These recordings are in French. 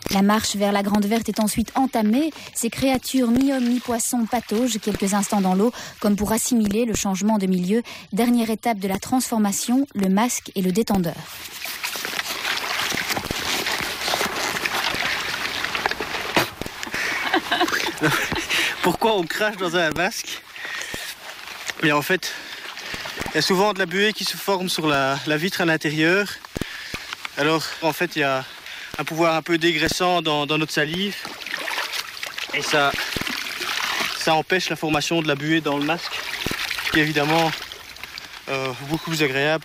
La marche vers la Grande Verte est ensuite entamée. Ces créatures mi-hommes, mi-poissons pataugent quelques instants dans l'eau, comme pour assimiler le changement de milieu. Dernière étape de la transformation, le masque et le détendeur. Pourquoi on crache dans un masque? Mais en fait, il y a souvent de la buée qui se forme sur la vitre à l'intérieur. Alors, en fait, il y a un pouvoir un peu dégraissant dans notre salive. Et ça empêche la formation de la buée dans le masque, qui est évidemment beaucoup plus agréable.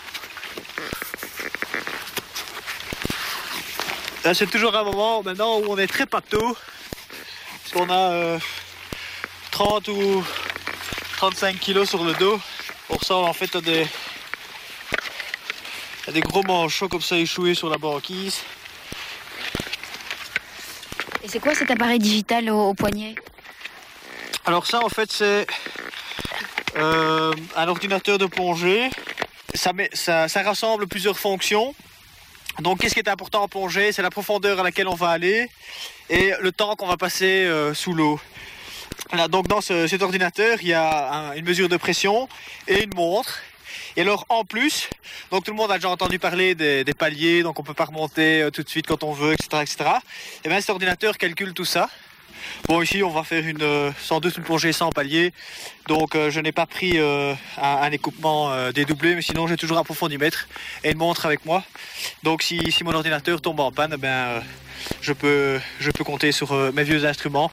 Là, c'est toujours un moment maintenant où on est très pâteau, parce qu'on a 30 ou 35 kilos sur le dos. On ressemble en fait à des gros manchots comme ça échoués sur la banquise. Et c'est quoi cet appareil digital au poignet? Alors ça en fait c'est un ordinateur de plongée. Ça rassemble plusieurs fonctions. Donc qu'est-ce qui est important en plongée? C'est la profondeur à laquelle on va aller et le temps qu'on va passer sous l'eau. Là, donc dans cet ordinateur, il y a une mesure de pression et une montre. Et alors en plus, donc tout le monde a déjà entendu parler des paliers, donc on peut pas remonter tout de suite quand on veut, etc., etc. Et bien cet ordinateur calcule tout ça. Bon, ici on va faire sans doute une plongée sans palier, donc je n'ai pas pris un équipement dédoublé, mais sinon j'ai toujours un profondimètre et une montre avec moi. Donc si mon ordinateur tombe en panne, je peux compter sur mes vieux instruments